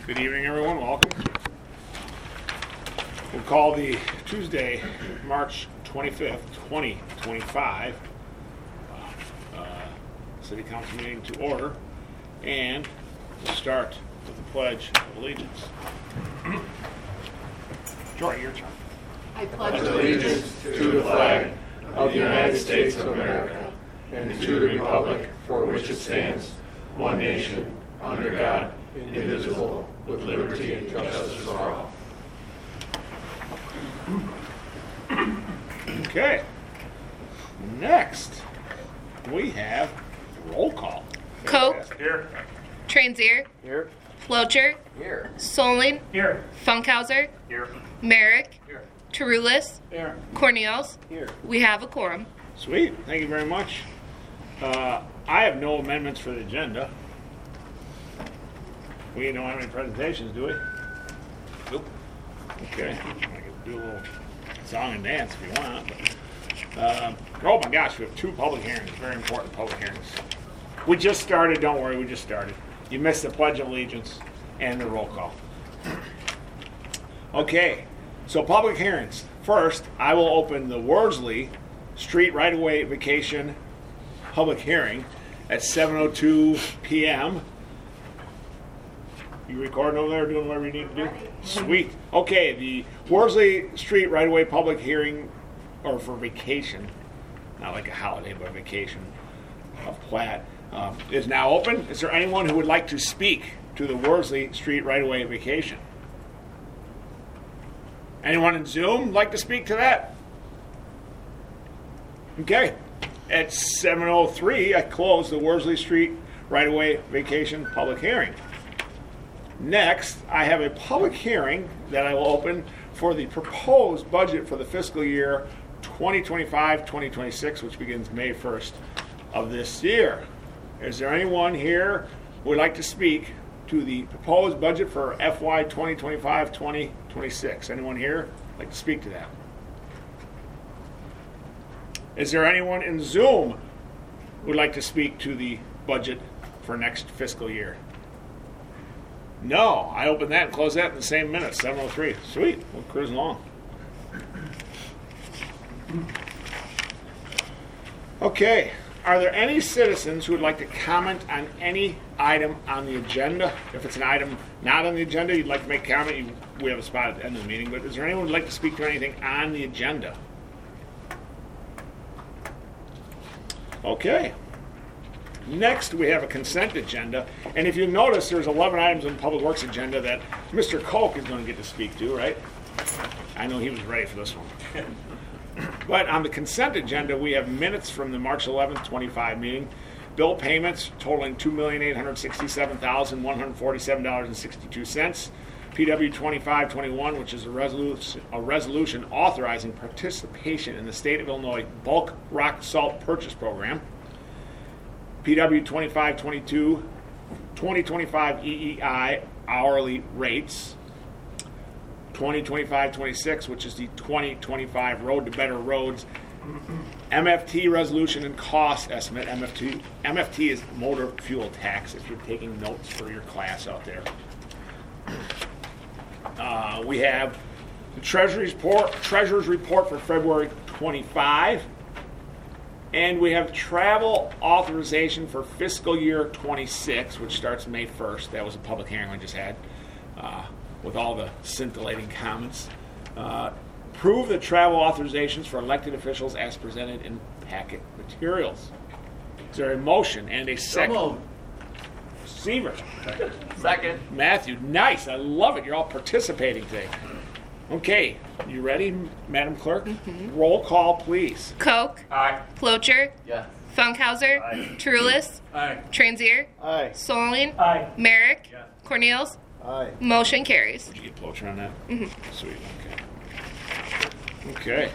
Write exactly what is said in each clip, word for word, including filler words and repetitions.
Good evening, everyone. Welcome. We'll call the Tuesday, March twenty-fifth, twenty twenty-five uh, City Council meeting to order, and we'll start with the Pledge of Allegiance. Joy, your turn. I pledge allegiance to the flag of the United States of America and to the republic for which it stands, one nation, under God, indivisible, with liberty and justice for all. Okay. Next, we have roll call. Coke. Here. Transier. Here. Flocher. Here. Solling. Here. Funkhauser. Here. Merrick. Here. Terulis. Here. Cornelius. Here. We have a quorum. Sweet. Thank you very much. Uh, I have no amendments for the agenda. We don't have any presentations, do we? Nope. Okay. I can do a little song and dance if you want. But, uh, oh my gosh, we have two public hearings, very important public hearings. We just started, don't worry, we just started. You missed the Pledge of Allegiance and the roll call. Okay, so public hearings. First, I will open the Worsley Street Right-of-Way Vacation public hearing at seven oh two p.m. You recording over there, doing whatever you need to do? Sweet. Okay, the Worsley Street right-of-way public hearing, or for vacation, not like a holiday, but a vacation of Platt, um, is now open. Is there anyone who would like to speak to the Worsley Street right-of-way vacation? Anyone in Zoom like to speak to that? Okay. At seven oh three, I close the Worsley Street right-of-way vacation public hearing. Next, I have a public hearing that I will open for the proposed budget for the fiscal year twenty twenty-five twenty twenty-six, which begins May first of this year. Is there anyone here who would like to speak to the proposed budget for F Y twenty twenty-five twenty twenty-six? Anyone here like to speak to that? Is there anyone in Zoom who would like to speak to the budget for next fiscal year? No, I open that and close that in the same minute, seven oh three. Sweet, we'll cruise along. Okay, are there any citizens who would like to comment on any item on the agenda? If it's an item not on the agenda, you'd like to make a comment, you, we have a spot at the end of the meeting, but is there anyone who would like to speak to anything on the agenda? Okay. Next, we have a consent agenda, and if you notice, there's eleven items on the Public Works agenda that Mister Koch is going to get to speak to, right? I know he was ready for this one. But on the consent agenda, we have minutes from the March eleventh, twenty-five meeting, bill payments totaling two million eight hundred sixty-seven thousand one hundred forty-seven dollars and sixty-two cents, P W twenty-five twenty-one, which is a resolution, a resolution authorizing participation in the State of Illinois bulk rock salt purchase program, P W twenty-five twenty-two, twenty twenty-five E E I hourly rates, twenty twenty-five twenty-six, which is the twenty twenty-five Road to Better Roads, M F T resolution and cost estimate. M F T, M F T is motor fuel tax, if you're taking notes for your class out there. Uh, we have the Treasury's report, Treasurer's report for February twenty-five. And we have travel authorization for fiscal year twenty-six, which starts May first. That was a public hearing we just had uh, with all the scintillating comments. Uh, approve the travel authorizations for elected officials as presented in packet materials. Is there a motion and a second? So Seaver. Second. Matthew, nice. I love it. You're all participating today. Okay, you ready, Madam Clerk? Mm-hmm. Roll call, please. Coke. Aye. Flocher. Yes. Funkhauser. Aye. Terulis. Aye. Transier. Aye. Solling. Aye. Merrick. Yes. Cornelius. Aye. Motion carries. Did you get Plocher on that? Mm-hmm. Sweet, okay. Okay.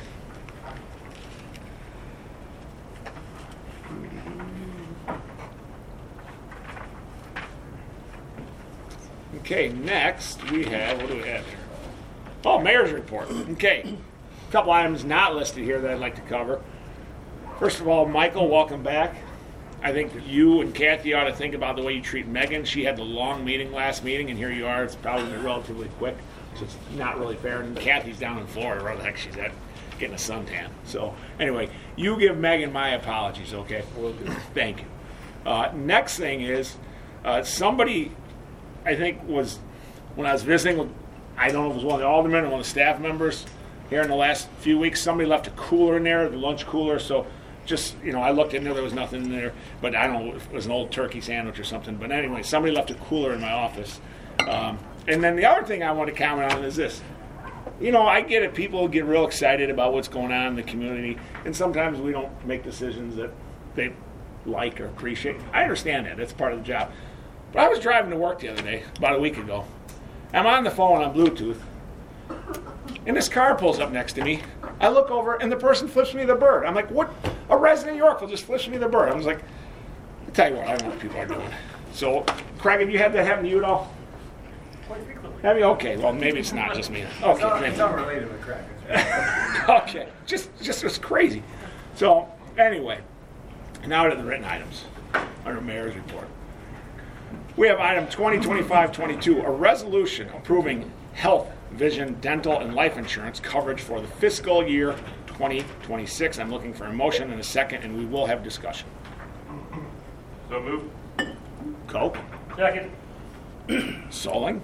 Okay, next we have, what do we have here? Oh, Mayor's report. Okay, a couple items not listed here that I'd like to cover. First of all, Michael, welcome back. I think that you and Kathy ought to think about the way you treat Megan. She had the long meeting last meeting, and here you are. It's probably relatively quick, so it's not really fair. And Kathy's down in Florida, where the heck she's at, getting a suntan. So anyway, you give Megan my apologies, okay? Will do. Thank you. Uh, next thing is, uh, somebody, I think, was, when I was visiting with, I don't know if it was one of the aldermen or one of the staff members here in the last few weeks, somebody left a cooler in there, the lunch cooler, so just, you know, I looked in there, there was nothing in there, but I don't know if it was an old turkey sandwich or something. But anyway, somebody left a cooler in my office. Um, and then the other thing I want to comment on is this. You know, I get it, people get real excited about what's going on in the community, and sometimes we don't make decisions that they like or appreciate. I understand that, that's part of the job. But I was driving to work the other day, about a week ago. I'm on the phone on Bluetooth, and this car pulls up next to me. I look over, and the person flips me the bird. I'm like, what? A resident of Yorkville just flips me the bird. I was like, I'll tell you what, I don't know what people are doing. So, Craig, have you had that happen to you at all? Quite frequently. Have you? Okay, well, maybe it's not just me. Okay, It's not, maybe. it's not related to crackers. Okay, just just it's crazy. So anyway, now to the written items under Mayor's report. We have item twenty twenty-five twenty-two, a resolution approving health, vision, dental, and life insurance coverage for the fiscal year twenty twenty-six. I'm looking for a motion in a second, and we will have discussion. So move. Coke, Second. Solling,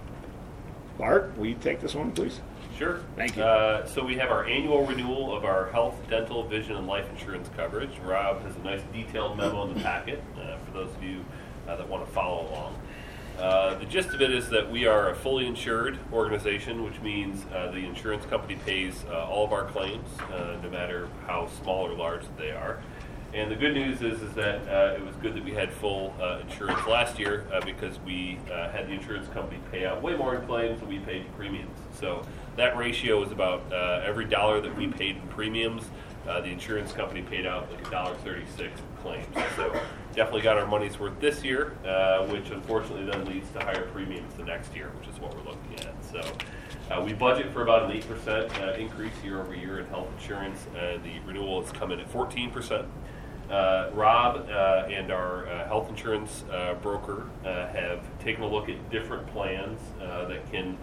Bart, will you take this one, please? Sure. Thank you. Uh, so we have our annual renewal of our health, dental, vision, and life insurance coverage. Rob has a nice detailed memo in the packet uh, for those of you uh, that want to follow along. Uh, the gist of it is that we are a fully insured organization, which means uh, the insurance company pays uh, all of our claims, uh, no matter how small or large they are. And the good news is, is that uh, it was good that we had full uh, insurance last year uh, because we uh, had the insurance company pay out way more in claims than we paid in premiums. So that ratio is about uh, every dollar that we paid in premiums, uh, the insurance company paid out like a dollar thirty-six in claims. So definitely got our money's worth this year, uh, which unfortunately then leads to higher premiums the next year, which is what we're looking at. So uh, we budget for about an eight percent uh, increase year over year in health insurance, and the renewal has come in at fourteen percent. Uh, Rob uh, and our uh, health insurance uh, broker uh, have taken a look at different plans uh, that can,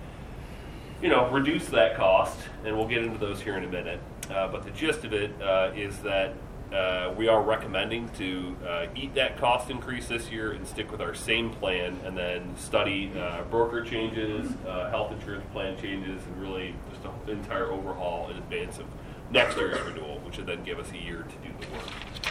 you know, reduce that cost, and we'll get into those here in a minute. Uh, but the gist of it uh, is that uh, we are recommending to uh, eat that cost increase this year and stick with our same plan, and then study uh, broker changes, uh, health insurance plan changes, and really just an entire overhaul in advance of next year's renewal, which would then give us a year to do the work.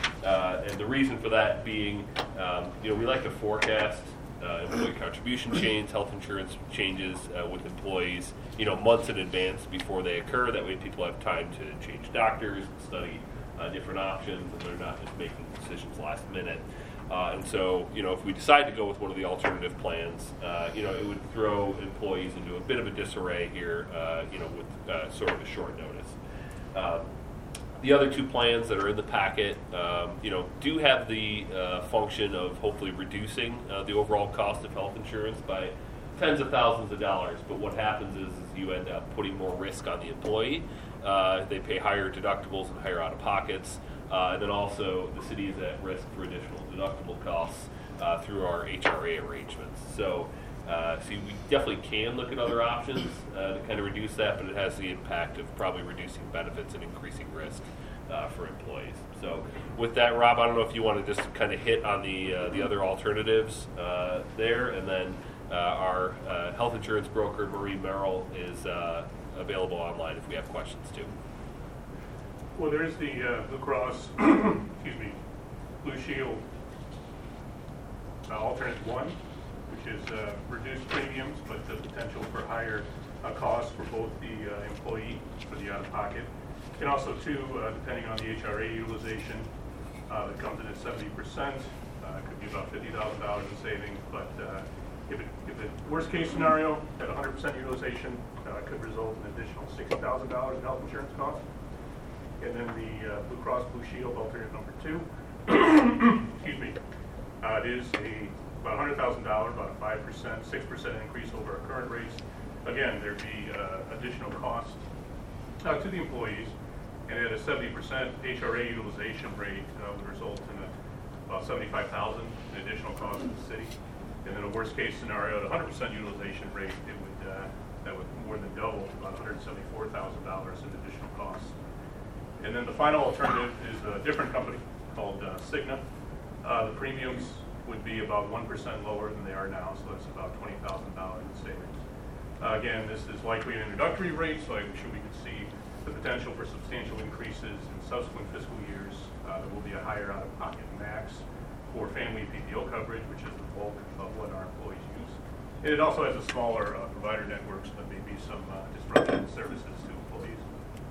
Uh, and the reason for that being, um, you know, we like to forecast uh, employee contribution change, health insurance changes uh, with employees, you know, months in advance before they occur. That way people have time to change doctors, study uh, different options, and they're not just making decisions last minute. Uh, and so, you know, if we decide to go with one of the alternative plans, uh, you know, it would throw employees into a bit of a disarray here, uh, you know, with uh, sort of a short notice. Um, The other two plans that are in the packet, um, you know, do have the uh, function of hopefully reducing uh, the overall cost of health insurance by tens of thousands of dollars. But what happens is, is you end up putting more risk on the employee. Uh, they pay higher deductibles and higher out-of-pockets. Uh, and then also the city is at risk for additional deductible costs uh, through our H R A arrangements. So, uh, so we definitely can look at other options uh, to kind of reduce that, but it has the impact of probably reducing benefits and increasing risk uh, for employees. So with that, Rob, I don't know if you want to just kind of hit on the uh, the other alternatives uh, there, and then uh, our uh, health insurance broker, Marie Merrill, is uh, available online if we have questions too. Well, there's the uh, Blue Cross, excuse me, Blue Shield uh, alternate one, which is uh, reduced premiums, but the potential for higher uh, costs for both the uh, employee for the out-of-pocket, and also too, uh, depending on the H R A utilization, uh, that comes in at seventy percent. Uh, it could be about fifty thousand dollars in savings, but uh, if it, if the worst-case scenario at one hundred percent utilization uh, could result in an additional sixty thousand dollars in health insurance costs. And then the uh, Blue Cross Blue Shield alternate number two, excuse me, uh, it is a about one hundred thousand dollars, about a five percent, six percent increase over our current rates. Again, there'd be uh, additional costs uh, to the employees, and at a seventy percent H R A utilization rate uh, would result in a about seventy-five thousand in additional cost to the city. And then a worst case scenario, at one hundred percent utilization rate, it would, uh, that would more than double, about one hundred seventy-four thousand dollars in additional costs. And then the final alternative is a different company called uh, Cigna. Uh, the premiums would be about one percent lower than they are now, so that's about twenty thousand dollars in savings. Uh, again, this is likely an introductory rate, so I'm sure we could see the potential for substantial increases in subsequent fiscal years. Uh, there will be a higher out-of-pocket max for family P P O coverage, which is the bulk of what our employees use. And it also has a smaller uh, provider network, so there may be some uh, disruption in services to employees.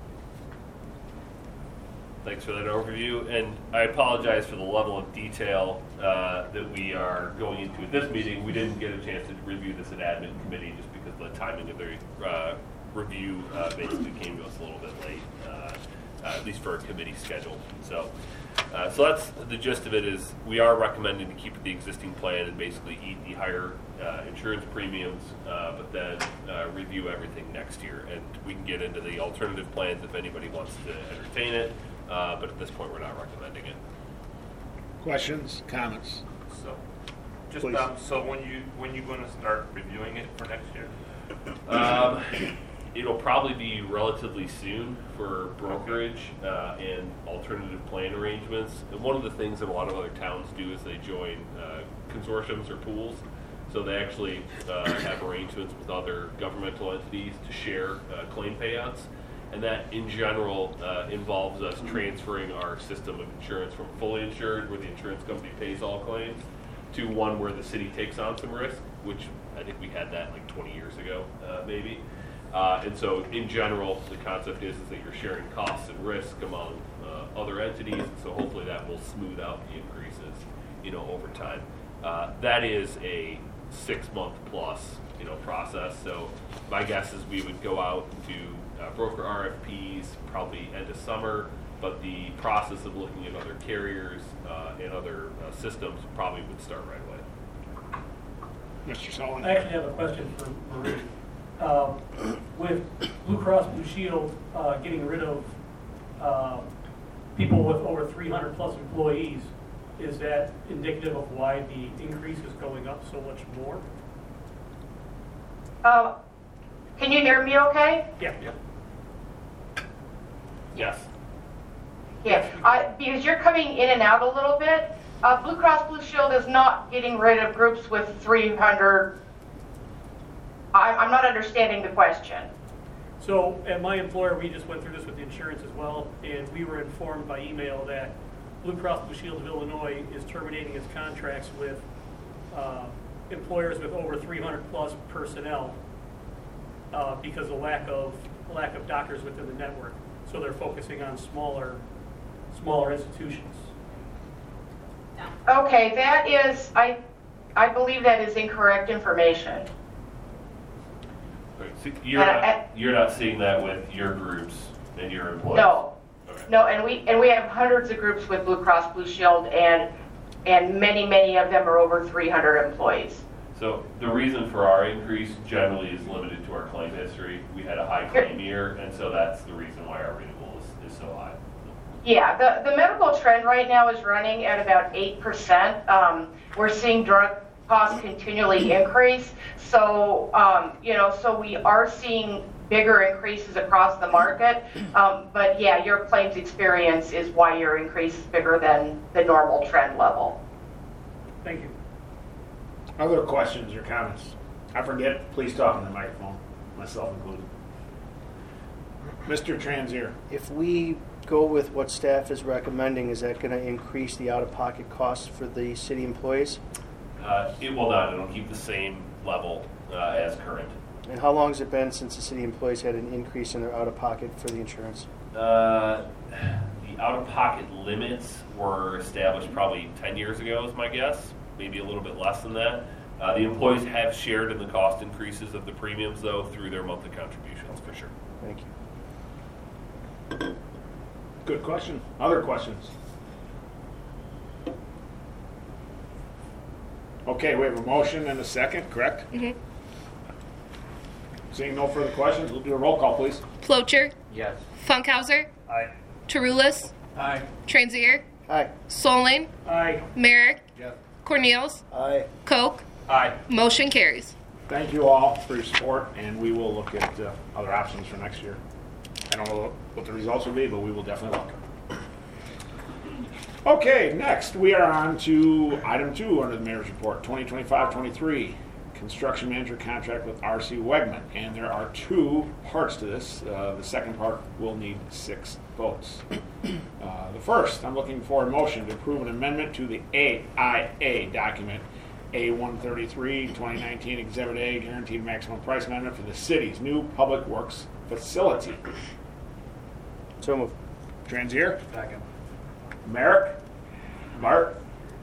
Thanks for that overview, and I apologize for the level of detail uh, that we are going into at this meeting. We didn't get a chance to review this at admin committee just because the timing of the uh, review uh, basically came to us a little bit late, uh, uh, at least for a committee schedule. So, uh, so that's the gist of it. Is we are recommending to keep the existing plan and basically eat the higher uh, insurance premiums, uh, but then uh, review everything next year, and we can get into the alternative plans if anybody wants to entertain it. Uh, but at this point, we're not recommending it. Questions, comments? So, just Please. um, so when you when you going to start reviewing it for next year? Um, it'll probably be relatively soon for brokerage uh, and alternative plan arrangements. And one of the things that a lot of other towns do is they join uh, consortiums or pools. So they actually uh, have arrangements with other governmental entities to share uh, claim payouts. And that, in general, uh, involves us transferring our system of insurance from fully insured, where the insurance company pays all claims, to one where the city takes on some risk, which I think we had that like twenty years ago, uh, maybe. Uh, and so, in general, the concept is, is that you're sharing costs and risk among uh, other entities. And so, hopefully, that will smooth out the increases, you know, over time. Uh, that is a six-month plus, you know, process. So, my guess is we would go out and do Uh, broker R F Ps probably end of summer, but the process of looking at other carriers uh, and other uh, systems probably would start right away. Mister Sullivan? I actually have a question for Marie. Um, with Blue Cross Blue Shield uh, getting rid of uh, people with over three hundred plus employees, is that indicative of why the increase is going up so much more? Uh, can you hear me okay? Yeah. yeah. Yes. Yeah, I, because you're coming in and out a little bit. Uh, Blue Cross Blue Shield is not getting rid of groups with three hundred. I, I'm not understanding the question. So at my employer, we just went through this with the insurance as well, and we were informed by email that Blue Cross Blue Shield of Illinois is terminating its contracts with uh, employers with over three hundred plus personnel uh, because of lack of lack of doctors within the network. So they're focusing on smaller smaller institutions. Okay, that is, I, I believe that is incorrect information. Okay, so you're Uh, not, uh, you're not seeing that with your groups and your employees? No, Okay. no, and we and we have hundreds of groups with Blue Cross Blue Shield, and and many many of them are over three hundred employees. So the reason for our increase generally is limited to our claim history. We had a high claim year, and so that's the reason why our renewal is, is so high. Yeah, the, the medical trend right now is running at about eight percent. Um, we're seeing drug costs continually increase. So, um, you know, so we are seeing bigger increases across the market. Um, but yeah, your claims experience is why your increase is bigger than the normal trend level. Thank you. Other questions or comments? I forget, please talk on the microphone, myself included. Mister Transier. If we go with what staff is recommending, is that going to increase the out-of-pocket costs for the city employees? Uh, it will not. It'll keep the same level uh, as current. And how long has it been since the city employees had an increase in their out-of-pocket for the insurance? Uh, the out-of-pocket limits were established probably ten years ago, is my guess. Maybe a little bit less than that. Uh, the employees have shared in the cost increases of the premiums, though, through their monthly contributions, for sure. Thank you. Good question. Other questions? Okay, we have a motion and a second, correct? Mm-hmm. Seeing no further questions, we'll do a roll call, please. Plocher, Yes. Funkhauser, Aye. Tarulis, Aye. Transier, Aye. Solon. Aye. Merrick. Yes. Cornels. Aye. Koch. Aye. Motion carries. Thank you all for your support, and we will look at uh, other options for next year. I don't know what the results will be, but we will definitely look. Okay, next we are on to item two under the mayor's report, twenty twenty-five twenty-three, construction manager contract with R C Wegman. And there are two parts to this. Uh, the second part will need six votes. Uh, the first, I'm looking for a motion to approve an amendment to the A I A document, A one thirty-three, twenty nineteen Exhibit A, guaranteed maximum price amendment for the city's new public works facility. So moved. Transier? Second. Merrick? Mark?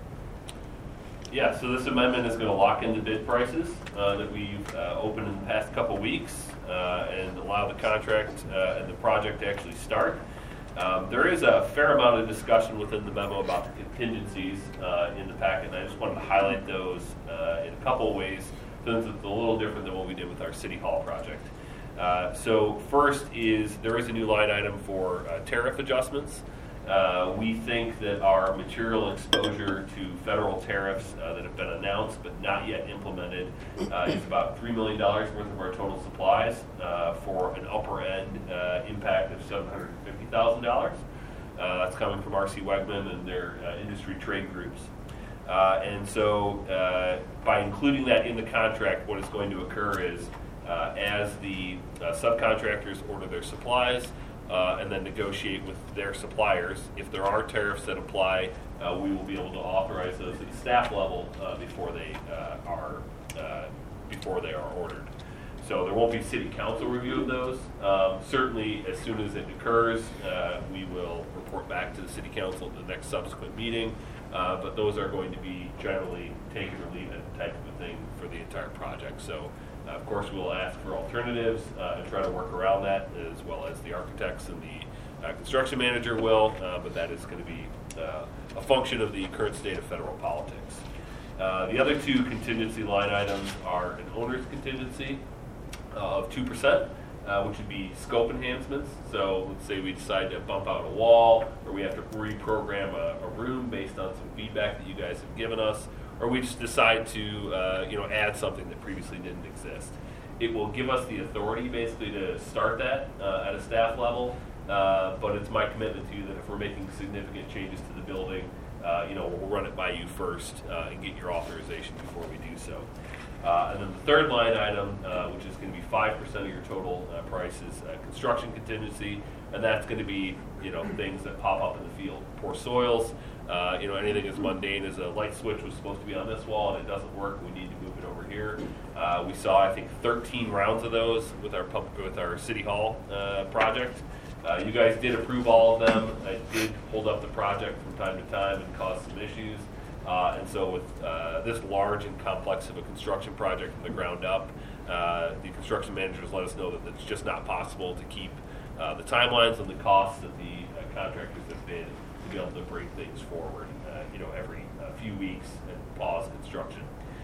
Yeah, so this amendment is going to lock in the bid prices uh, that we've uh, opened in the past couple weeks uh, and allow the contract uh, and the project to actually start. Um, there is a fair amount of discussion within the memo about the contingencies uh, in the packet, and I just wanted to highlight those uh, in a couple of ways, since it's a little different than what we did with our City Hall project. Uh, so first is there is a new line item for uh, tariff adjustments. Uh, we think that our material exposure to federal tariffs uh, that have been announced but not yet implemented uh, is about three million dollars worth of our total supplies uh, for an upper end uh, impact of seven hundred fifty thousand dollars. Uh, that's coming from R C Wegman and their uh, industry trade groups. Uh, and so uh, by including that in the contract, what is going to occur is uh, as the uh, subcontractors order their supplies, Uh, and then negotiate with their suppliers. If there are tariffs that apply, uh, we will be able to authorize those at the staff level uh, before they uh, are uh, before they are ordered. So there won't be city council review of those. Um, certainly, as soon as it occurs, uh, we will report back to the city council at the next subsequent meeting. Uh, but those are going to be generally take it or leave it type of a thing for the entire project. So. Uh, of course, we'll ask for alternatives uh, and try to work around that, as well as the architects and the uh, construction manager will, uh, but that is going to be uh, a function of the current state of federal politics. Uh, the other two contingency line items are an owner's contingency uh, of two percent, uh, which would be scope enhancements. So let's say we decide to bump out a wall, or we have to reprogram a, a room based on some feedback that you guys have given us, or we just decide to uh, you know, add something that previously didn't exist. It will give us the authority basically to start that uh, at a staff level, uh, but it's my commitment to you that if we're making significant changes to the building, uh, you know, we'll run it by you first uh, and get your authorization before we do so. Uh, and then the third line item, uh, which is going to be five percent of your total uh, price, is uh, construction contingency, and that's going to be, you know, things that pop up in the field. Poor soils, uh, you know, anything as mundane as a light switch was supposed to be on this wall and it doesn't work, we need to move it over here. Uh, we saw, I think, thirteen rounds of those with our pub- with our City Hall uh, project. Uh, you guys did approve all of them. It did hold up the project from time to time and cause some issues. Uh, and so with uh, this large and complex of a construction project from the ground up, uh, the construction managers let us know that it's just not possible to keep uh, the timelines and the costs that the uh, contractors have bid to be able to bring things forward, uh, you know, every uh, few weeks and pause construction.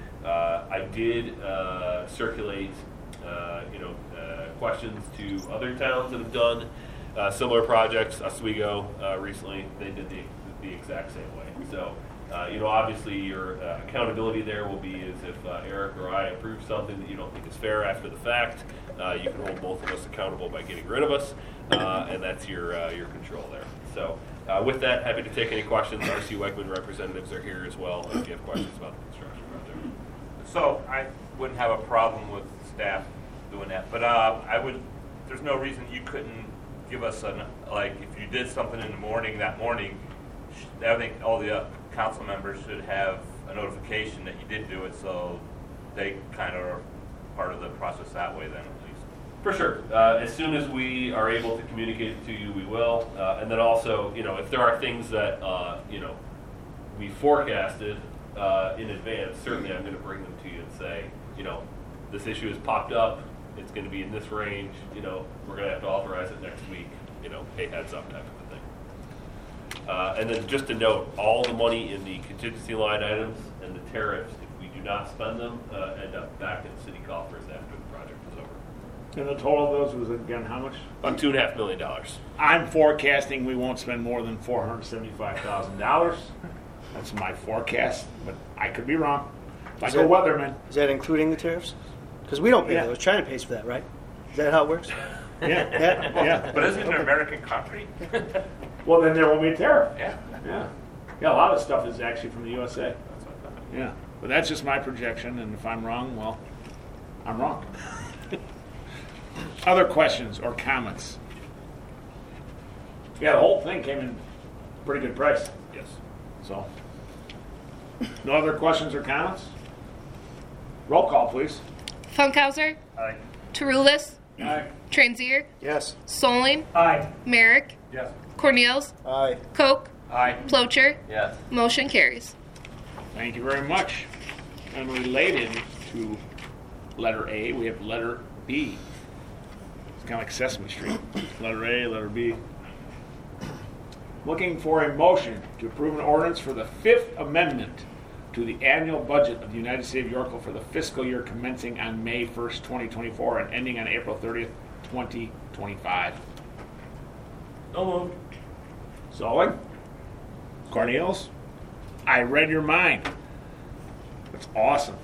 Uh, I did uh, circulate, uh, you know, uh, questions to other towns that have done uh, similar projects. Oswego uh, recently, they did the, the exact same way. So. Uh, you know, obviously your uh, accountability there will be as if uh, Eric or I approve something that you don't think is fair after the fact. Uh, you can hold both of us accountable by getting rid of us, uh, and that's your uh, your control there. So uh, with that, happy to take any questions. R C Wegman representatives are here as well if you have questions about the construction project. So I wouldn't have a problem with staff doing that, but uh, I would, there's no reason you couldn't give us an, like, if you did something in the morning, that morning, I think all the uh, council members should have a notification that you did do it, so they kind of are part of the process that way then at least. For sure. Uh, as soon as we are able to communicate it to you, we will. Uh, and then also, you know, if there are things that, uh, you know, we forecasted uh, in advance, certainly I'm going to bring them to you and say, you know, this issue has popped up, it's going to be in this range, you know, we're going to have to authorize it next week, you know, hey, heads up type of a thing. Uh, and then just to note, all the money in the contingency line items and the tariffs, if we do not spend them, uh, end up back in city coffers after the project is over. And the total of those was again how much? About two and a half million dollars. I'm forecasting we won't spend more than four hundred seventy-five thousand dollars. That's my forecast, but I could be wrong. Like Is a that- weatherman. Is that including the tariffs? Because we don't pay Yeah. those. China pays for that, right? Is that how it works? Yeah, Yeah. yeah. But isn't it an American country? Well, then there will be a tariff. Yeah. Yeah. Yeah, a lot of stuff is actually from the U S A. Yeah. But that's just my projection, and if I'm wrong, well, I'm wrong. Other questions or comments? Yeah, the whole thing came in pretty good price. Yes. So, no other questions or comments? Roll call, please. Funkhauser. Aye. Tarulis. Aye. Transier. Yes. Solling. Aye. Merrick. Yes. Cornels. Aye. Koch. Aye. Plocher. Yes. Motion carries. Thank you very much. And related to letter A, we have letter B. It's kind of like Sesame Street. Letter A, letter B. Looking for a motion to approve an ordinance for the Fifth Amendment to the annual budget of the United States of Yorkville for the fiscal year commencing on May first, twenty twenty-four and ending on April thirtieth, twenty twenty-five. So moved. Solid? Cornelius? I read your mind. That's awesome.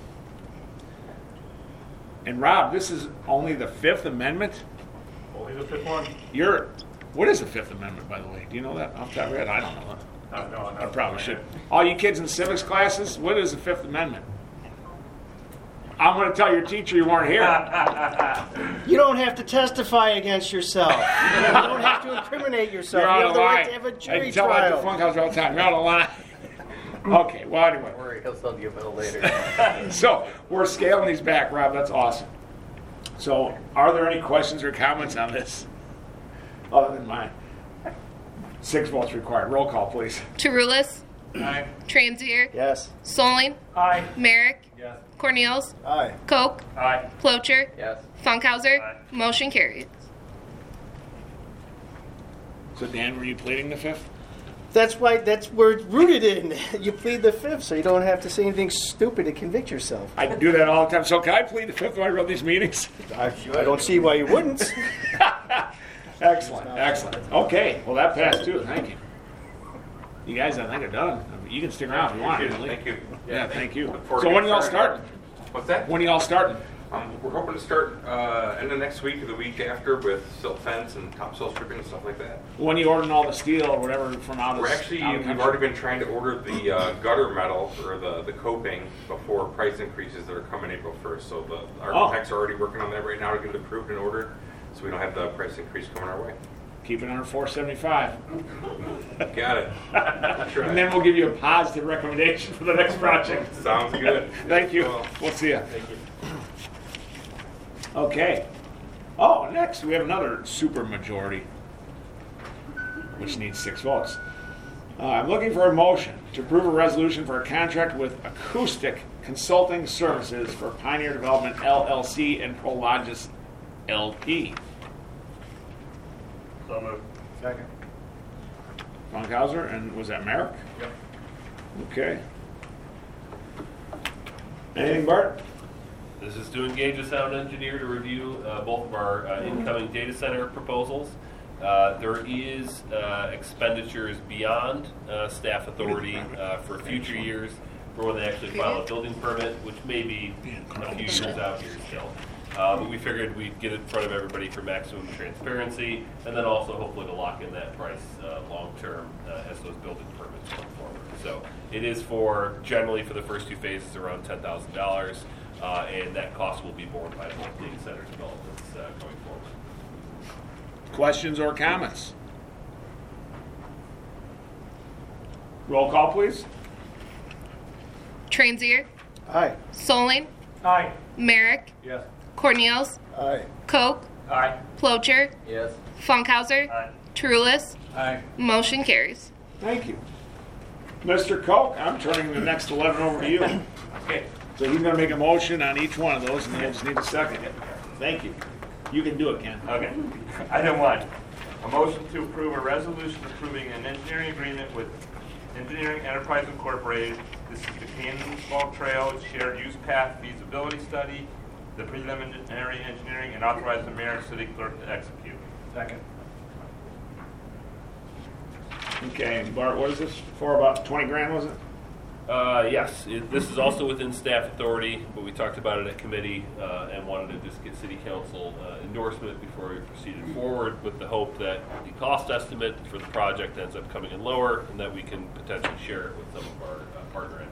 And Rob, this is only the Fifth Amendment? Only the fifth one? You're, what is the Fifth Amendment, by the way? Do you know that off the top of your head? I don't know that. Uh, no, no. I probably should. All you kids in civics classes, what is the Fifth Amendment? I'm going to tell your teacher you weren't here. You don't have to testify against yourself. You don't have to incriminate yourself. You're You out have of the right line. to have a I jury tell that to trial. Funkhouse all the time. You're out of line. Okay, well, anyway. Worry, he'll sell you a bill later. So we're scaling these back, Rob. That's awesome. So, are there any questions or comments on this? Other than mine. Six votes required. Roll call, please. Tarulis. Aye. Transier. Yes. Solling. Aye. Merrick. Yes. Cornels. Aye. Koch. Aye. Plocher. Yes. Funkhauser. Aye. Motion carries. So, Dan, were you pleading the fifth? That's why. That's where it's rooted in. You plead the fifth, so you don't have to say anything stupid to convict yourself. I do that all the time. So, can I plead the fifth when I run these meetings? I, I don't see why you wouldn't. Excellent, excellent. Okay, well, that passed too. Thank you. You guys, I think, are done. You can stick around if you want. Thank you. Yeah, thank you. Look forward So, to when are getting y'all started. starting? What's that? When are y'all starting? Um, we're hoping to start uh, end of next week or the week after with silt fence and topsoil stripping and stuff like that. When are you ordering all the steel or whatever from out of We're actually, out of we've country? already been trying to order the uh, gutter metal or the, the coping before price increases that are coming April first. So the architects are already working on that right now to get it approved and ordered, so we don't have the price increase coming our way. Keep it under four seventy-five. Got it. That's right. And then we'll give you a positive recommendation for the next project. Sounds good. Thank you. Well, We'll see you. Thank you. Okay. Oh, next we have another super majority, which needs six votes. Uh, I'm looking for a motion to approve a resolution for a contract with Acoustic Consulting Services for Pioneer Development L L C and Prologis L P. So moved. Second. Funkhauser, and was that Merrick? Yep. Okay. Anything, Bart? This is to engage a sound engineer to review uh, both of our uh, incoming data center proposals. Uh, there is uh, expenditures beyond uh, staff authority uh, for future years for when they actually file a building permit, which may be a few years out here still. Uh, but we figured we'd get it in front of everybody for maximum transparency, and then also hopefully to lock in that price uh, long term uh, as those building permits come forward. So it is for generally for the first two phases around ten thousand dollars. Uh, and that cost will be borne by both data center developments uh, going forward. Questions or comments? Roll call, please. Transier. Aye. Solling. Aye. Merrick. Yes. Cornels. Aye. Koch. Aye. Plocher. Yes. Funkhauser. Aye. Tarulis. Aye. Motion carries. Thank you. Mister Koch, I'm turning the next eleven over to you. Okay. So he's going to make a motion on each one of those, and we'll just need a second. Thank you. You can do it, Ken. Okay. Item one, a motion to approve a resolution approving an engineering agreement with Engineering Enterprise Incorporated. This is the Canyon Small Trail Shared Use Path Feasibility Study. the preliminary engineering and authorize the mayor and city clerk to execute. Second. Okay, Bart, what is this for? About twenty grand, was it? Uh, yes, it, this is also within staff authority, but we talked about it at committee uh, and wanted to just get city council uh, endorsement before we proceeded forward, with the hope that the cost estimate for the project ends up coming in lower and that we can potentially share it with some of our uh, partner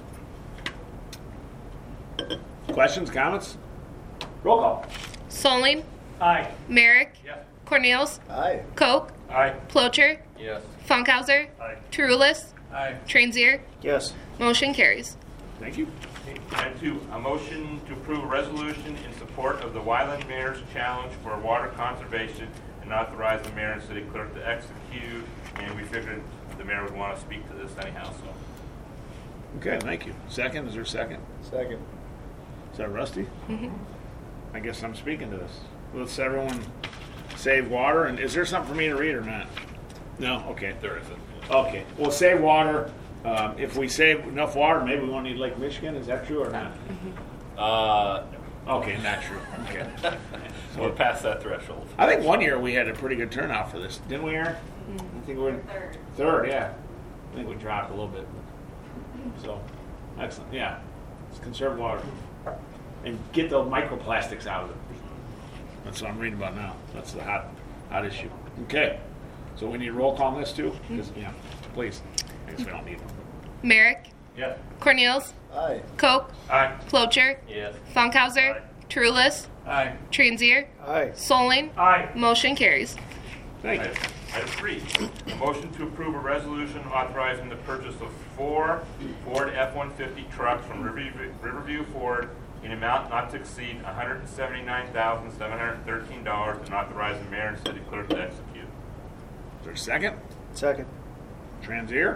entities. Questions, comments? Roll call. Solling, Aye. Merrick, Yes. Cornels, Aye. Koch, Aye. Plocher, Yes. Funkhauser, Aye. Trulis, Aye. Transier. Yes. Motion carries. Thank you. And two, a motion to approve a resolution in support of the Wyland Mayor's Challenge for Water Conservation and authorize the mayor and city clerk to execute. And we figured the mayor would want to speak to this anyhow, so. Okay, thank you. Second, is there a second? Second. Is that Rusty? Mm-hmm. I guess I'm speaking to this. Let's everyone save water, and is there something for me to read or not? No? Okay. There isn't. Okay, we'll save water. Um, if we save enough water, maybe we won't need Lake Michigan. Is that true or not? Uh, Okay, not true. Okay. so we're past that threshold. I think one year we had a pretty good turnout for this, didn't we, Aaron? I think we were third. Third, yeah. I think we dropped a little bit. So, excellent. Yeah, let's conserve water and get the microplastics out of it. That's what I'm reading about now. That's the hot, hot issue. Okay, so we need a roll call on this too. Because yeah, please. I guess we don't need one. Merrick, Yes. Cornels, Aye. Koch, Aye. Plocher, Yes. Funkhauser, Aye. Trulis, Aye. Transier. Aye. Solling. Aye. Motion carries. Thank you. Item item three, a motion to approve a resolution authorizing the purchase of four Ford F one fifty trucks from Riverview Riverview Ford in amount not to exceed one hundred seventy-nine thousand seven hundred thirteen dollars and authorize the mayor and city clerk to execute. Is there a second? Second. Transier.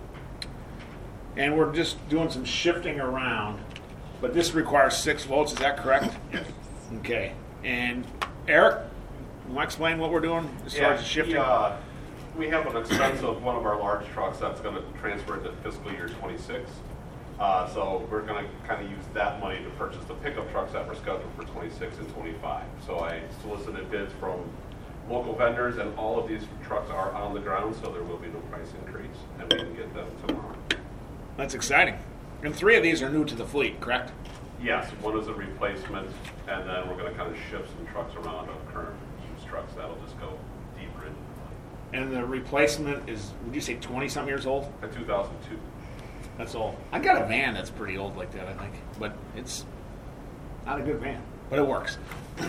And we're just doing some shifting around, but this requires six votes, is that correct? Yes. Okay. And Eric, you want to explain what we're doing as far as the shifting? We, uh, we have an expense of one of our large trucks that's going to transfer to fiscal year twenty-six. Uh, so we're going to kind of use that money to purchase the pickup trucks that were scheduled for twenty-six and twenty-five. So I solicited bids from local vendors, and all of these trucks are on the ground, so there will be no price increase, and we can get them tomorrow. That's exciting. And three of these are new to the fleet, correct? Yes, one is a replacement, and then we're going to kind of shift some trucks around of current used trucks. That'll just go deeper into And the replacement is, would you say twenty-some years old? the two thousand two. That's old. I got a van that's pretty old like that, I think. But it's not a good van, but it works.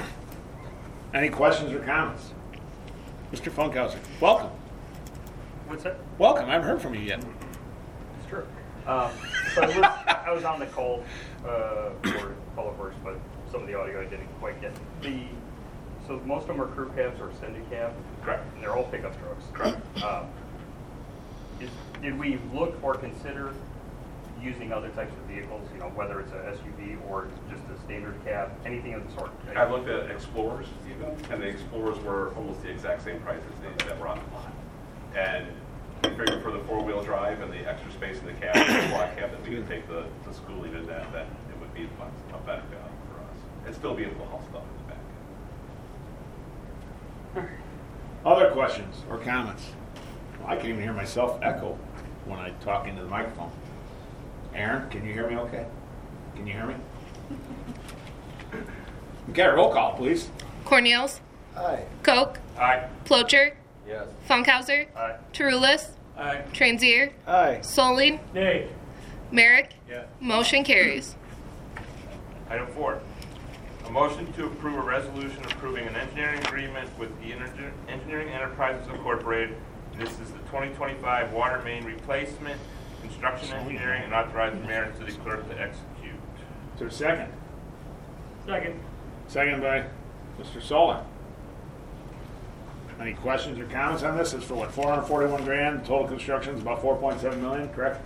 Any questions or comments? Mister Funkhauser, welcome. What's that? Welcome. I haven't heard from you yet. It's true. Um, so I was, I was on the call uh, for Public Works, but some of the audio I didn't quite get. The so most of them are crew cabs or extended cab. Correct. And they're all pickup trucks. Correct. Um, is, did we look or consider using other types of vehicles? You know, whether it's a S U V or just a standard cab, anything of the sort. I looked at Explorers even, and the Explorers were almost the exact same price as they that were on the lot. And we figured for the four-wheel drive and the extra space in the cab, the black cab, that we could take the, the schooling in that, that it would be a better value for us. And still be able to haul stuff in the back. Other questions or comments? Well, I can even hear myself echo when I talk into the microphone. Aaron, can you hear me okay? Can you hear me? Okay, roll call, please. Cornels, Aye. Koch, Aye. Plocher, Yes. Funkhauser, Aye. Trulis, Aye. Transier. Aye. Solling. Nay. Merrick. Yeah. Motion carries. Item four, a motion to approve a resolution approving an engineering agreement with the Ener- Engineering Enterprises Incorporated. This is the twenty twenty-five water main replacement, construction engineering, and authorize the mayor and city clerk to execute. Is there a second? Second. Second by Mister Solar. Any questions or comments on this? It's for what, four hundred forty-one grand, total construction is about four point seven million, correct?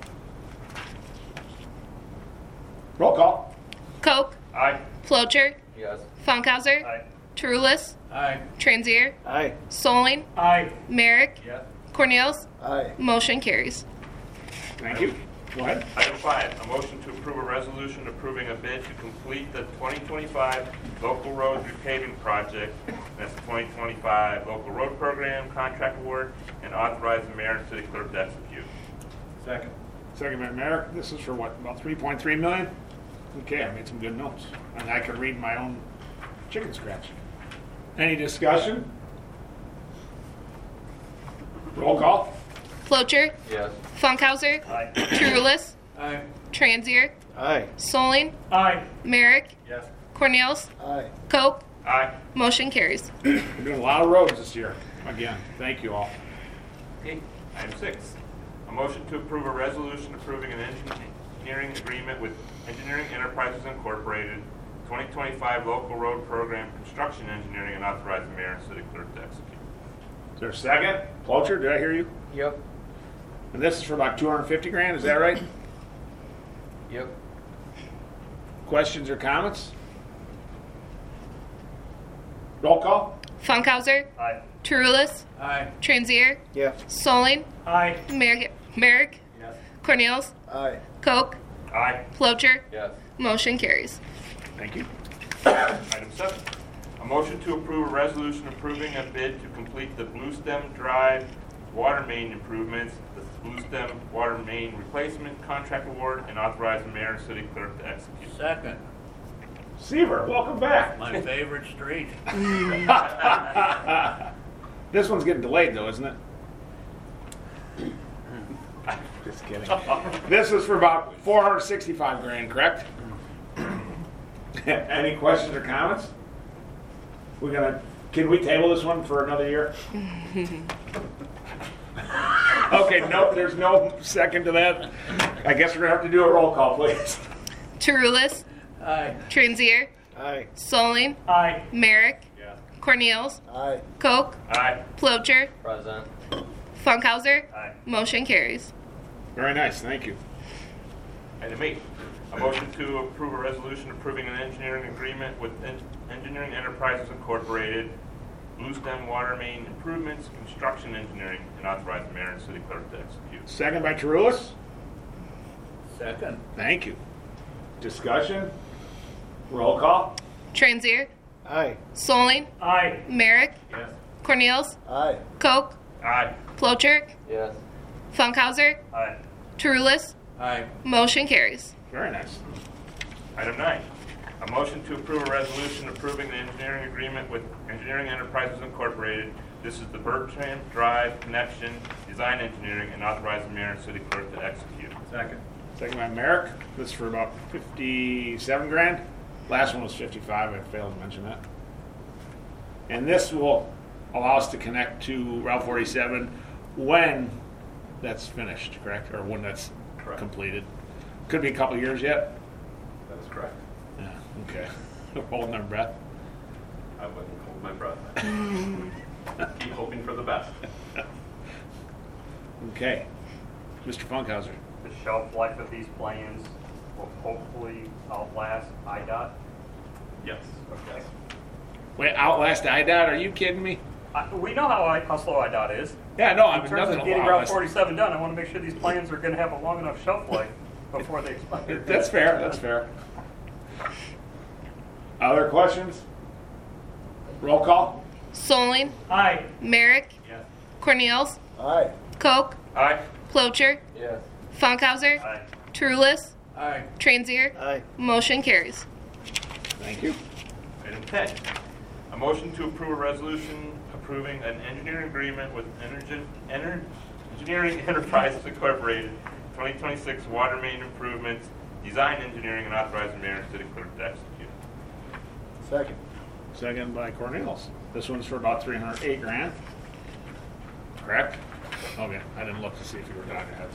Roll call. Koch, Aye. Plocher, Yes. Funkhauser, Aye. Trulis, Aye. Transier. Aye. Solling. Aye. Merrick. Yes. Cornels. Aye. Motion carries. Thank you. Go ahead. Item five, a motion to approve a resolution approving a bid to complete the twenty twenty-five local road repaving project. That's the twenty twenty-five local road program contract award, and authorize the mayor and city clerk to execute. Second. Second by Merrick. This is for what, about three point three million? Okay, I made some good notes. And I could read my own chicken scratch. Any discussion? Roll call. Flocher, Yes. Funkhauser, Aye. Trulis, Aye. Transier, Aye. Solling, Aye. Merrick, Yes. Cornels, Aye. Coke. Aye. Motion carries. We're doing a lot of roads this year. Again, thank you all. Okay. Item six, a motion to approve a resolution approving an engineering agreement with Engineering Enterprises Incorporated, twenty twenty-five local road program construction engineering, and authorize the mayor and city clerk to execute. Is there a second? Plocher, did I hear you? Yep. And this is for about two hundred fifty grand, is that right? Yep. Questions or comments? Roll call. Funkhauser, Aye. Trulis, Aye. Transier, Yeah. Solling, Aye. Merrick, Merrick, Yes. Cornels, Aye. Coke. Aye. Flocher. Yes. Motion carries. Thank you. Item seven, a motion to approve a resolution approving a bid to complete the Blue Stem Drive water main improvements, the Blue Stem water main replacement contract award, and authorize the mayor and city clerk to execute. Second. Seaver, welcome back. My favorite street. This one's getting delayed though, isn't it? Just kidding. This is for about four hundred sixty-five grand, correct? Any questions or comments? We're gonna, can we table this one for another year? Okay, no, there's no second to that. I guess we're gonna have to do a roll call, please. Trulis, Aye. Transier, Aye. Solling, Aye. Merrick, Yes. Cornels, Aye. Coke, Aye. Flocher, Present. Funkhauser. Aye. Motion carries. Very nice, thank you. Item eight, a motion to approve a resolution approving an engineering agreement with En- Engineering Enterprises Incorporated, Blue Stem Water Main Improvements, Construction Engineering, and authorize the mayor and city clerk to execute. Second by Tarulis. Second. Thank you. Discussion? Roll call? Transier, Aye. Solling, Aye. Merrick, Yes. Cornels, Aye. Coke, Aye. Flocher, Yes. Funkhauser, Aye. Trulis. Aye. Motion carries. Very nice. Item nine, a motion to approve a resolution approving the engineering agreement with Engineering Enterprises Incorporated. This is the Bertrand Drive connection, design engineering, and authorize the mayor and city clerk to execute. Second. Second by Merrick. This is for about fifty-seven grand. Last one was fifty-five. I failed to mention that. And this will allow us to connect to Route forty-seven when that's finished, correct? Or when that's Correct. completed. Could be a couple years yet. That is correct. Yeah, okay. We're holding our breath. I wouldn't hold my breath. Keep hoping for the best. Okay. Mister Funkhauser. The shelf life of these plans will hopefully outlast I DOT. Yes. Okay. Wait, outlast I DOT? Are you kidding me? I, we know how, I, how slow I DOT is. Yeah, no, I In mean, terms nothing of will getting Route outlast. forty-seven done, I want to make sure these plans are going to have a long enough shelf life before they expire. That's fair, that's fair. Other questions? Roll call? Solling, Aye. Merrick, Yes. Cornels, Aye. Coke, Aye. Flocher, Yes. Funkhauser, Aye. Trulis, Aye. Transier. Aye. Motion carries. Thank you. Item ten, a motion to approve a resolution approving an engineering agreement with Energen- Ener- Engineering Enterprises Incorporated, twenty twenty-six water main improvements, design engineering, and authorize the mayor and city clerk to execute. Second. Second by Cornelius. This one's for about three hundred eight grand. Correct? Okay, I didn't look to see if you were nodding your heads.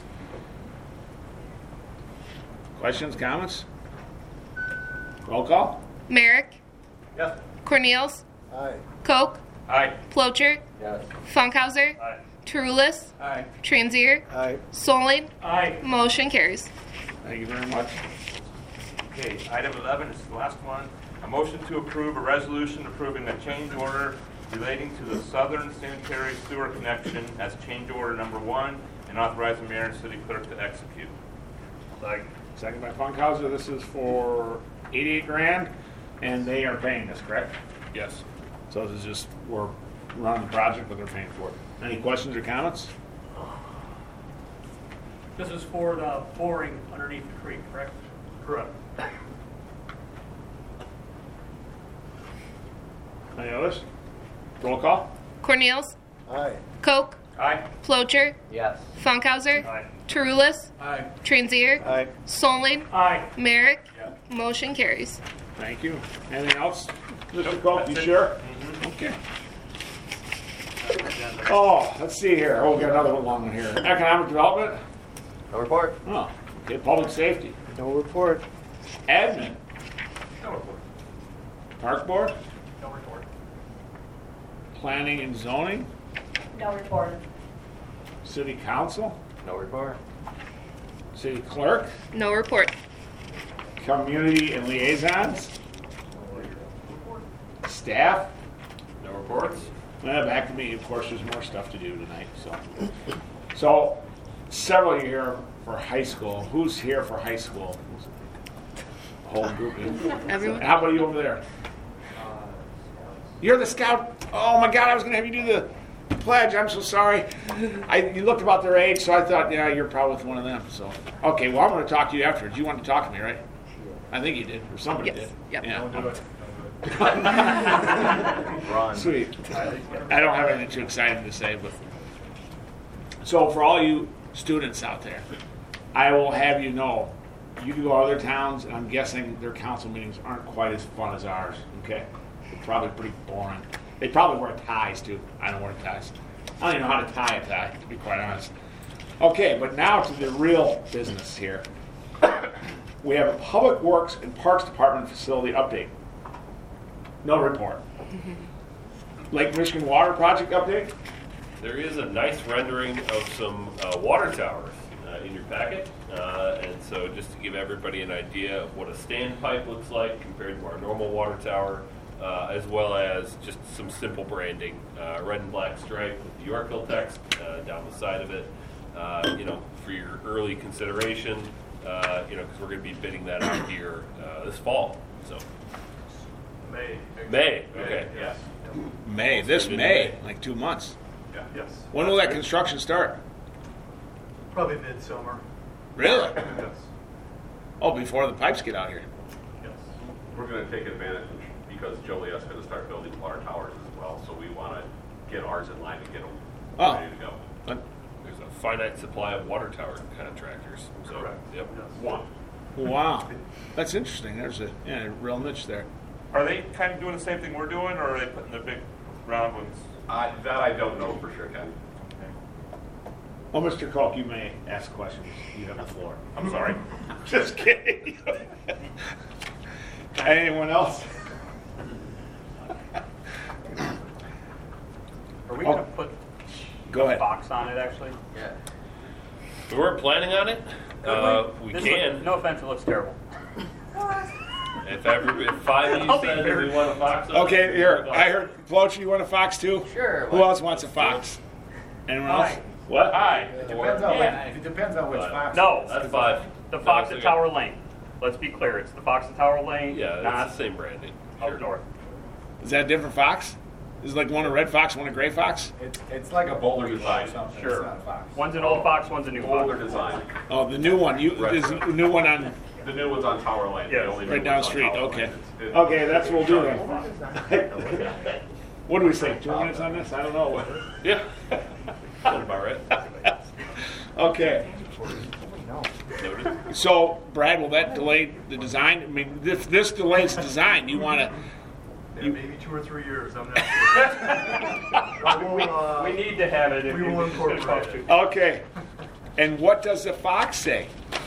Questions, comments? Roll call? Merrick, Yes. Cornels, Aye. Coke, Aye. Flocher, Yes. Funkhauser, Aye. Trulis, Aye. Transier, Aye. Solling. Aye. Motion carries. Thank you very much. Okay, item eleven is the last one. A motion to approve a resolution approving a change order relating to the southern sanitary sewer connection as change order number one, and authorize the mayor and city clerk to execute. Second. Second by Funkhauser. This is for eighty-eight grand, and they are paying this, correct? Yes. So this is just, we're running the project, but they're paying for it. Any questions or comments? This is for the boring underneath the creek, correct? Correct. Any others? Roll call? Cornels. Aye. Koch. Aye. Flocher. Yes. Funkhauser. Aye. Tarulis. Aye. Transier. Aye. Aye. Solid. Merrick. Motion carries. Thank you. Anything else? Mister Cope, you sure? Okay. Oh, let's see here. Oh, we got another one long one here. Economic development? No report. Oh, okay. Public safety. No report. Admin. No report. Park board? No report. Planning and zoning? No report. City council? No report. City clerk? No report. Community and liaisons? Staff? No reports? Well, back to me. Of course, there's more stuff to do tonight. So, so several here for high school. Who's here for high school? Whole group. Everyone. How about you over there? You're the scout. Oh my God! I was going to have you do the pledge. I'm so sorry. I you looked about their age, so I thought, yeah, you're probably with one of them. So, okay. Well, I'm going to talk to you afterwards. You wanted to talk to me, right? I think you did, or somebody Yes. did. Yep. Yeah. Don't do it. Run. Sweet. I don't have anything too exciting to say, but so for all you students out there, I will have you know, you can go to other towns, and I'm guessing their council meetings aren't quite as fun as ours. Okay, they're probably pretty boring. They probably wear ties too. I don't wear ties. I don't even know how to tie a tie, to be quite honest. Okay, but now to the real business here. We have a Public Works and Parks Department facility update. No report. Lake Michigan Water Project update? There is a nice rendering of some uh, water towers uh, in your packet. Uh, and so just to give everybody an idea of what a standpipe looks like compared to our normal water tower, uh, as well as just some simple branding. Uh, red and black stripe with the Yorkville text uh, down the side of it. Uh, you know, for your early consideration, uh, you know, because we're going to be bidding that out here uh, this fall. So May. May, okay. Yes. May, this Maybe May, May. like two months. Yeah. Yes. When will that construction start? Probably midsummer. Really? Yes. Oh, before the pipes get out here. Yes. We're going to take advantage because Joliet's going to start building water towers as well, so we want to get ours in line to get them Oh. ready to go. But- There's a finite supply of water tower contractors. So, Correct. Yep. One. Wow, that's interesting. There's a, yeah, a real niche there. Are they kind of doing the same thing we're doing, or are they putting the big round ones? I, that I don't know for sure, Ken. Well, Mister Koch, you may ask questions. You have the floor. I'm sorry. Just kidding. Anyone else? Are we Oh. going to put Go a ahead. box on it, actually? Yeah. We weren't planning on it. Uh, we This can. Look, no offense, it looks terrible. If every if five of you I'll be said very- we want a fox. Okay, here. I heard Floacher, you want a fox too? Sure. Who else wants a fox? Anyone else? Aye. What? Hi. It depends on Yeah. which, it depends on which Five. fox. No. That's five. The No, Fox so at you got- Tower Lane. Let's be clear, it's the Fox at Tower Lane, Yeah, that's not the same branding. up Sure. north. Is that a different fox? Is it like one a red fox, one a gray fox? It's, it's like a boulder design. Something. Sure. It's not a fox. One's an old Fox, one's a new Older Fox. design. Oh, the new one. You there's a new one on The new one's on Tower Lane. The Yes. only new right down the one's on street. Tower Okay. Lane. It's- it- Okay, that's what we'll do then. What do we say? Two minutes on this? I don't know. Yeah. Sounds about right. Okay. Noted. So, Brad, will that delay the design? I mean, if this delays design, you want to? Yeah, maybe two or three years. I'm not sure. We, We'll, uh, we need to have it if we you- will it's gonna incorporate cost it. you. Okay. And what does the fox say?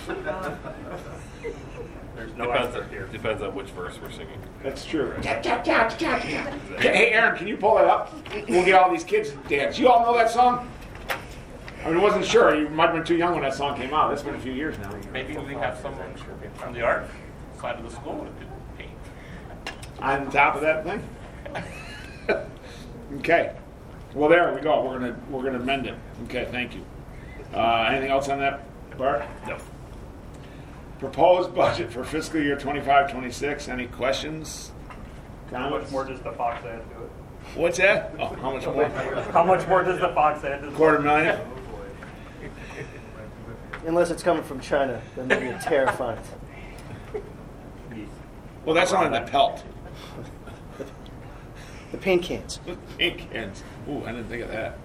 There's no Depends, answer here. depends on which verse we're singing. That's true. Hey, Aaron, can you pull that up? We'll get all these kids to dance. You all know that song? I mean, I wasn't sure. You might have been too young when that song came out. It's been a few years now. Maybe we have someone from the art side of the school that could paint. On top of that thing? Okay. Well, there we go. We're gonna we're gonna mend it. Okay, thank you. Uh, anything else on that, Bart? No. Proposed budget for fiscal year twenty-five twenty-six. Any questions? How much more does the Fox ad do it? What's that? Oh, how much more? How much more does the Fox add to the Quarter million? Unless it's coming from China, then they'll be a tariff on it. Well, that's only the pelt. The paint cans. Paint cans. Ooh, I didn't think of that.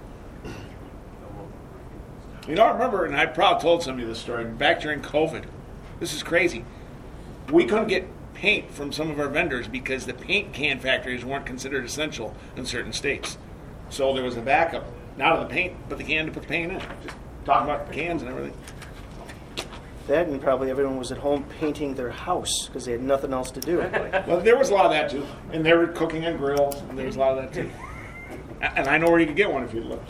You know, I remember, and I probably told somebody this story, back during COVID. This is crazy. We couldn't get paint from some of our vendors because the paint can factories weren't considered essential in certain states. So there was a backup, not of the paint, but the can to put the paint in. Just talking about the cans and everything. That and probably everyone was at home painting their house because they had nothing else to do. Well, there was a lot of that too. And they were cooking on grills, and there was a lot of that too. And I know where you could get one if you look.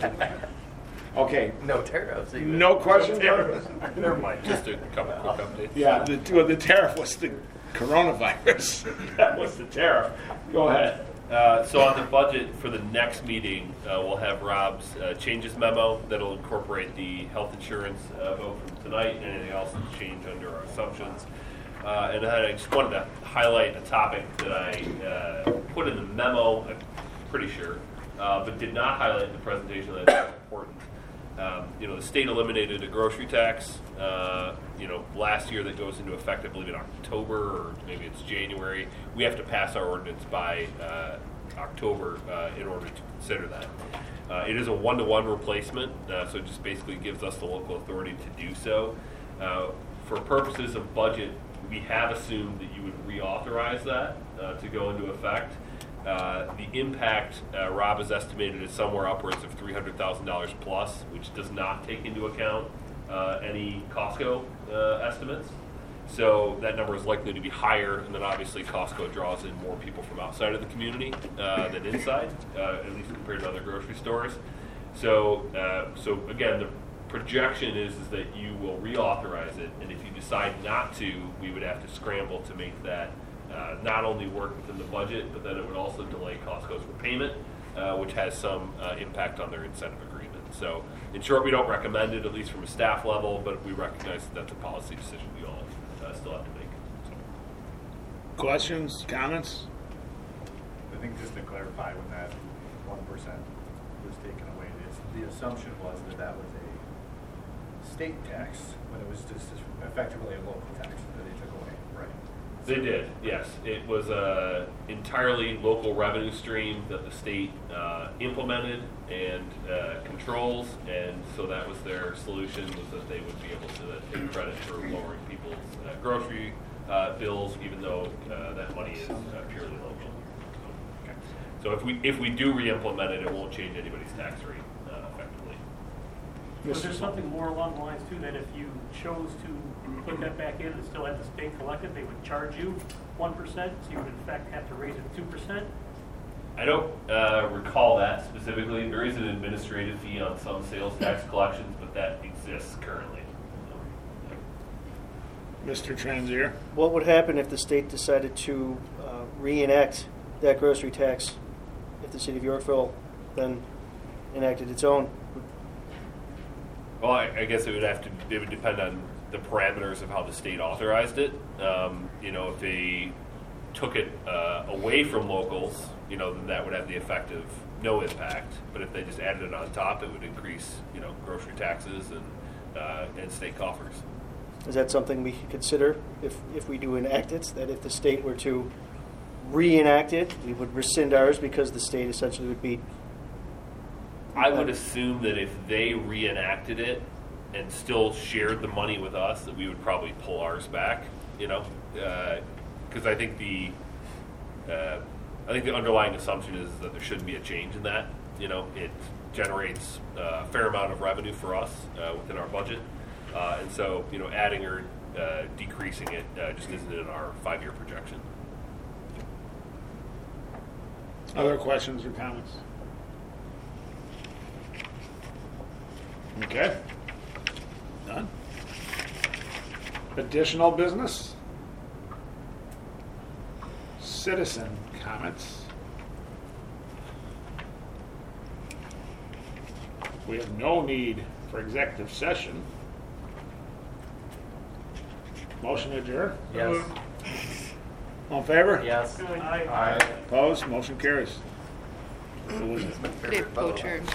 Okay. No tariffs. Even. No questions? Never mind. Just a couple quick updates. Yeah, the, well, the tariff was the coronavirus. That was the tariff. Go ahead. Uh, so on the budget for the next meeting, uh, we'll have Rob's uh, changes memo that'll incorporate the health insurance uh, vote from tonight and anything else that's changed under our assumptions. Uh, and then I just wanted to highlight a topic that I uh, put in the memo, I'm pretty sure, uh, but did not highlight in the presentation that I think is important. Um, you know, the state eliminated a grocery tax, uh, you know, last year that goes into effect, I believe, in October, or maybe it's January. We have to pass our ordinance by uh, October uh, in order to consider that. Uh, it is a one-to-one replacement, uh, so it just basically gives us the local authority to do so. Uh, for purposes of budget, we have assumed that you would reauthorize that uh, to go into effect. Uh, the impact, uh, Rob has estimated, is somewhere upwards of three hundred thousand dollars plus, which does not take into account uh, any Costco uh, estimates. So that number is likely to be higher, and then obviously Costco draws in more people from outside of the community uh, than inside, uh, at least compared to other grocery stores. So, uh, so again, the projection is, is that you will reauthorize it, and if you decide not to, we would have to scramble to make that Uh, not only work within the budget, but then it would also delay Costco's repayment, uh, which has some uh, impact on their incentive agreement. So, in short, we don't recommend it, at least from a staff level, but we recognize that that's a policy decision we all uh, still have to make. So. Questions, comments? I think just to clarify, when that one percent was taken away, it's, the assumption was that that was a state tax, when it was just effectively a local tax that they took away, right? They did, yes. It was a entirely local revenue stream that the state uh, implemented and uh, controls, and so that was their solution, was that they would be able to take credit for lowering people's uh, grocery uh, bills, even though uh, that money is uh, purely local. So, okay. So if we if we do re-implement it, it won't change anybody's tax rate uh, effectively. Was there something more along the lines too, that if you chose to put that back in and still have the state collect it, they would charge you one percent, so you would in fact have to raise it two percent? I don't uh, recall that specifically. There is an administrative fee on some sales tax collections, but that exists currently. So, yeah. Mister Transier? What would happen if the state decided to uh, reenact that grocery tax? If the city of Yorkville then enacted its own? Well, I, I guess it would have to. It would depend on the parameters of how the state authorized it. Um, you know, if they took it uh, away from locals, you know, then that would have the effect of no impact. But if they just added it on top, it would increase, you know, grocery taxes and uh, and state coffers. Is that something we could consider if, if we do enact it? That if the state were to reenact it, we would rescind ours because the state essentially would be. I would assume that if they reenacted it and still shared the money with us, that we would probably pull ours back. You know, because uh, I think the uh, I think the underlying assumption is that there shouldn't be a change in that. You know, it generates a fair amount of revenue for us uh, within our budget, uh, and so you know, adding or uh, decreasing it uh, just isn't in our five-year projection. Other questions or comments? Okay. Done. Additional business? Citizen comments? We have no need for executive session. Motion to adjourn? Yes. All in favor? Yes. Aye. Aye. Opposed? Motion carries. Who was it? Dave Poacher.